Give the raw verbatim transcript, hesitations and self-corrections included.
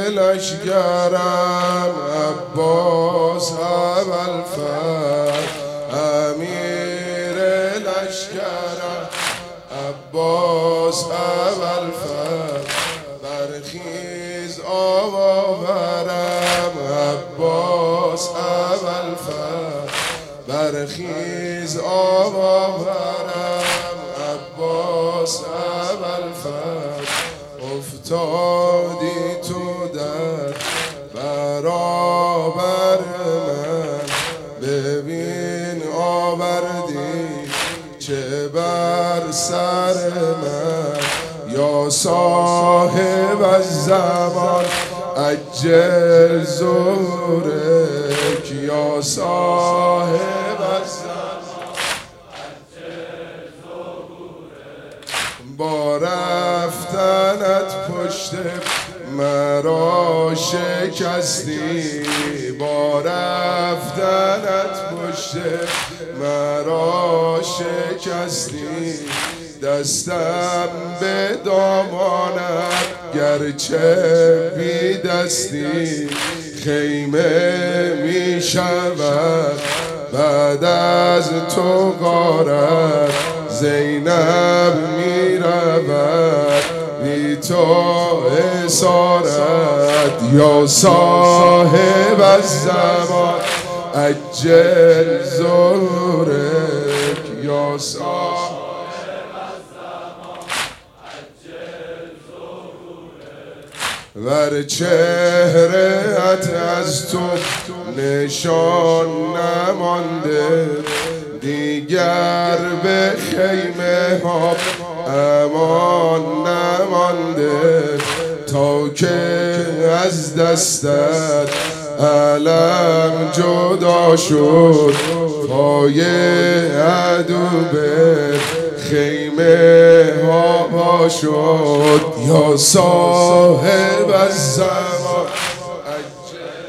لشکرم عباس ابوالفضل، امیر لشکرم عباس ابوالفضل، برخیز آورم عباس ابوالفضل، برخیز آورم عباس ابوالفضل، افتادی تو در برابر من، ببین آوردی چه بر سر من، یا صاحب الزمان عجل ظهورک، یا صاحب الزمان عجل ظهورک، با رفتنت پشت مرا شکستی، با رفتنت پشت مرا شکستی، دستم به دامانت گرچه بی دستی، خیمه می شود بعد از تو غارت، زینب می رود بی تو اسارت، یا صاحب الزمان عجل ظهورک، یا صاحب ور چهره‌ات از تو نشان نمانده، دیگر به خیمه ها امان نمانده، تا که از دستت علم جدا شد، پای عدو به خیمه ها پا شد، یا صاحب الزمان عجل